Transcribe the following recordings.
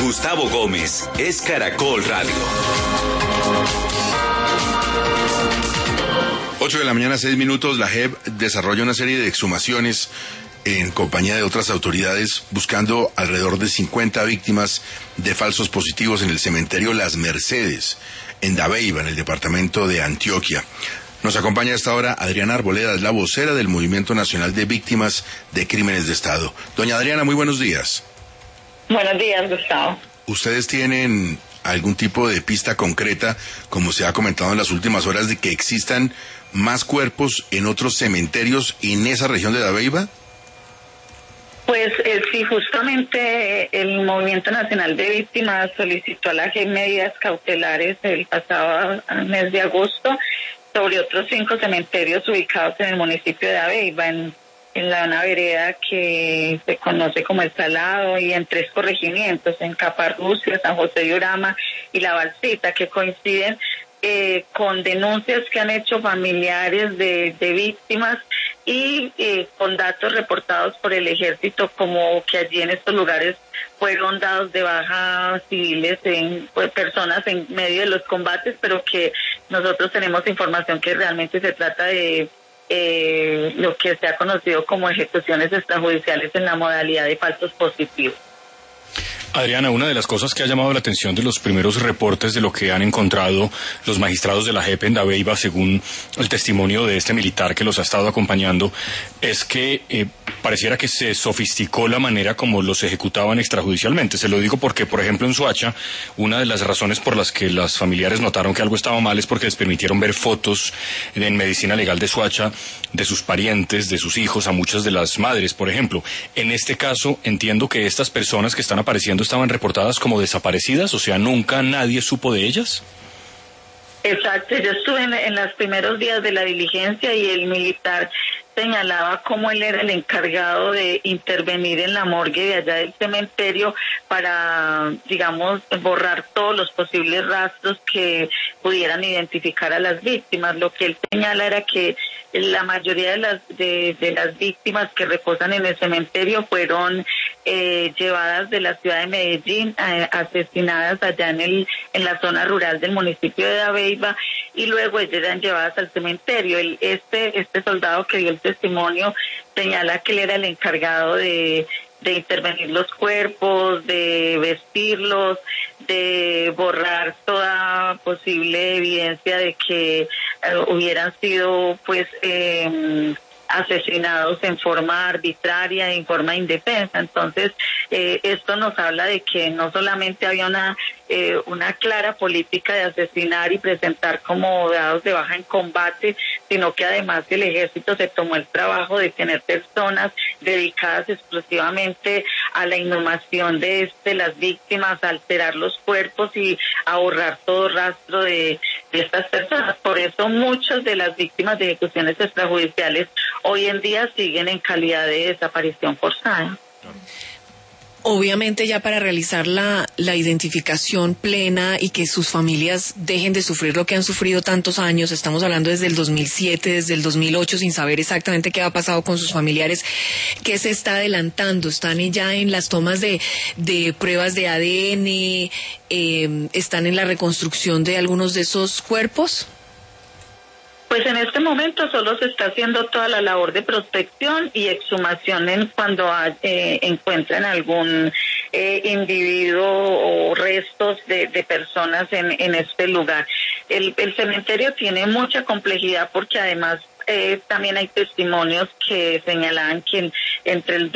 Gustavo Gómez, es Caracol Radio. 8 de la mañana, 6 minutos. La JEP desarrolla una serie de exhumaciones en compañía de otras autoridades, buscando alrededor de 50 víctimas de falsos positivos en el cementerio Las Mercedes, en Dabeiba, en el departamento de Antioquia. Nos acompaña a esta hora Adriana Arboleda, es la vocera del Movimiento Nacional de Víctimas de Crímenes de Estado. Doña Adriana, muy buenos días. Buenos días, Gustavo. ¿Ustedes tienen algún tipo de pista concreta, como se ha comentado en las últimas horas, de que existan más cuerpos en otros cementerios en esa región de Dabeiba? Pues sí, justamente el Movimiento Nacional de Víctimas solicitó a la JEP medidas cautelares el pasado mes de agosto sobre otros 5 cementerios ubicados en el municipio de Dabeiba, en una vereda que se conoce como El Salado, y en 3 corregimientos, en Caparrusia, San José de Urama y La Balsita, que coinciden con denuncias que han hecho familiares de víctimas y con datos reportados por el ejército, como que allí en estos lugares fueron dados de baja civiles, personas en medio de los combates, pero que nosotros tenemos información que realmente se trata de lo que se ha conocido como ejecuciones extrajudiciales en la modalidad de falsos positivos. Adriana, una de las cosas que ha llamado la atención de los primeros reportes de lo que han encontrado los magistrados de la JEP en Dabeiba, según el testimonio de este militar que los ha estado acompañando, es que pareciera que se sofisticó la manera como los ejecutaban extrajudicialmente. Se lo digo porque, por ejemplo, en Soacha, una de las razones por las que las familiares notaron que algo estaba mal es porque les permitieron ver fotos en medicina legal de Soacha de sus parientes, de sus hijos, a muchas de las madres, por ejemplo. En este caso, entiendo que estas personas que están apareciendo estaban reportadas como desaparecidas, o sea, nunca nadie supo de ellas. Exacto, yo estuve en los primeros días de la diligencia y el militar señalaba cómo él era el encargado de intervenir en la morgue de allá del cementerio para, digamos, borrar todos los posibles rastros que pudieran identificar a las víctimas. Lo que él señala era que la mayoría de las víctimas que reposan en el cementerio fueron llevadas de la ciudad de Medellín, asesinadas allá en la zona rural del municipio de Dabeiba, y luego ellas eran llevadas al cementerio. Este soldado que dio el testimonio señala que él era el encargado de intervenir los cuerpos, de vestirlos, de borrar toda posible evidencia de que hubieran sido asesinados en forma arbitraria, en forma indefensa. Entonces, esto nos habla de que no solamente había una clara política de asesinar y presentar como dados de baja en combate, sino que además el ejército se tomó el trabajo de tener personas dedicadas exclusivamente a la inhumación de las víctimas, a alterar los cuerpos y a borrar todo rastro de estas personas. Por eso muchas de las víctimas de ejecuciones extrajudiciales hoy en día siguen en calidad de desaparición forzada. Obviamente, ya para realizar la identificación plena y que sus familias dejen de sufrir lo que han sufrido tantos años, estamos hablando desde el 2007, desde el 2008, sin saber exactamente qué ha pasado con sus familiares, ¿qué se está adelantando? ¿Están ya en las tomas de pruebas de ADN? ¿Están en la reconstrucción de algunos de esos cuerpos? Pues en este momento solo se está haciendo toda la labor de prospección y exhumación cuando encuentran algún individuo o restos de personas en este lugar. El cementerio tiene mucha complejidad porque además también hay testimonios que señalan que entre el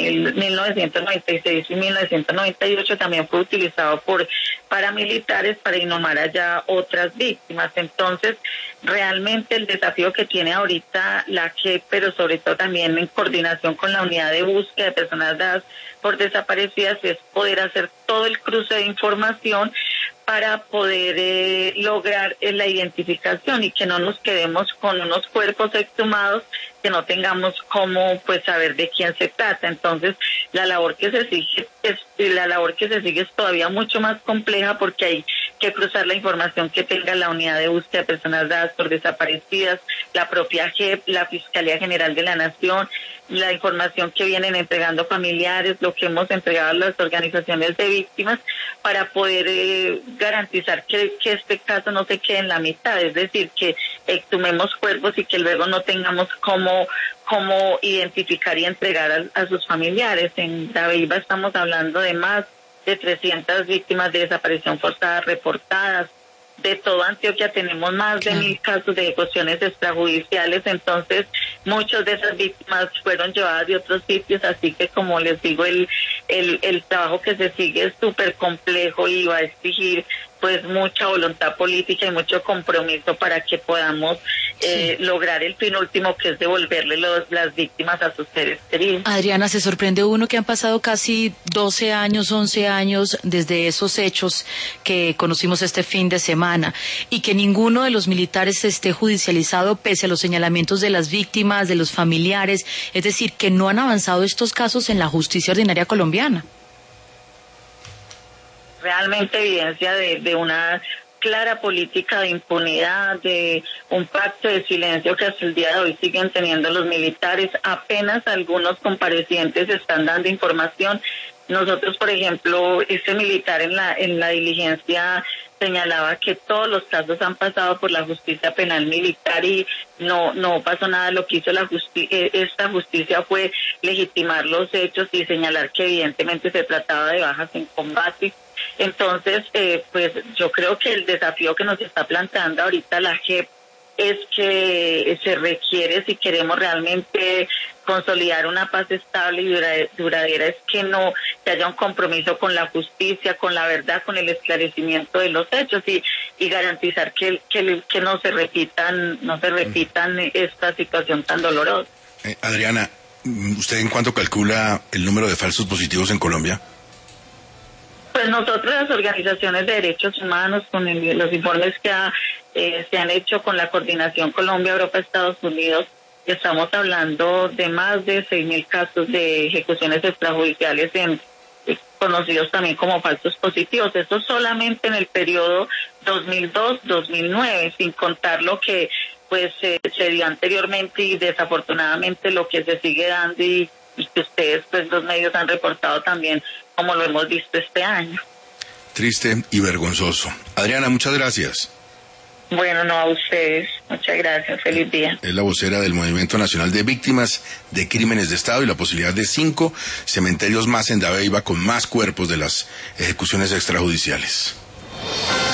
1996 y 1998 también fue utilizado por paramilitares para inhumar allá otras víctimas. Entonces, realmente el desafío que tiene ahorita la JEP, pero sobre todo también en coordinación con la unidad de búsqueda de personas dadas por desaparecidas, es poder hacer todo el cruce de información para poder lograr la identificación y que no nos quedemos con unos cuerpos exhumados que no tengamos cómo saber de quién se trata. Entonces, la labor que se sigue es todavía mucho más compleja porque hay que cruzar la información que tenga la unidad de búsqueda de personas dadas por desaparecidas, la propia JEP, la Fiscalía General de la Nación, la información que vienen entregando familiares, lo que hemos entregado a las organizaciones de víctimas, para poder garantizar que este caso no se quede en la mitad, es decir, que exhumemos cuerpos y que luego no tengamos cómo identificar y entregar a sus familiares. En Dabeiba estamos hablando de más de 300 víctimas de desaparición forzada reportadas. De toda Antioquia tenemos más de 1.000 casos de ejecuciones extrajudiciales, entonces muchas de esas víctimas fueron llevadas de otros sitios, así que como les digo, el trabajo que se sigue es súper complejo y va a exigir pues mucha voluntad política y mucho compromiso para que podamos lograr el fin último, que es devolverle las víctimas a sus seres queridos. Adriana, se sorprende uno que han pasado casi 12 años, 11 años desde esos hechos que conocimos este fin de semana y que ninguno de los militares esté judicializado pese a los señalamientos de las víctimas, de los familiares, es decir, que no han avanzado estos casos en la justicia ordinaria colombiana. Realmente evidencia de una clara política de impunidad, de un pacto de silencio que hasta el día de hoy siguen teniendo los militares. Apenas algunos comparecientes están dando información. Nosotros, por ejemplo, este militar en la diligencia señalaba que todos los casos han pasado por la justicia penal militar y no pasó nada. Lo que hizo esta justicia fue legitimar los hechos y señalar que evidentemente se trataba de bajas en combate. Entonces, pues yo creo que el desafío que nos está planteando ahorita la JEP es que se requiere, si queremos realmente consolidar una paz estable y duradera, es que haya un compromiso con la justicia, con la verdad, con el esclarecimiento de los hechos y garantizar que no se repitan esta situación tan dolorosa. Adriana, ¿usted en cuánto calcula el número de falsos positivos en Colombia? Pues nosotros, las organizaciones de derechos humanos, con los informes que se han hecho con la coordinación Colombia, Europa, Estados Unidos, estamos hablando de más de 6.000 casos de ejecuciones extrajudiciales conocidos también como falsos positivos. Esto solamente en el periodo 2002-2009, sin contar lo que pues se dio anteriormente y desafortunadamente lo que se sigue dando y que ustedes, pues los medios han reportado también, como lo hemos visto este año. Triste y vergonzoso. Adriana, muchas gracias. Bueno, no, a ustedes. Muchas gracias. Feliz día. Es la vocera del Movimiento Nacional de Víctimas de Crímenes de Estado y la posibilidad de 5 cementerios más en Dabeiba con más cuerpos de las ejecuciones extrajudiciales.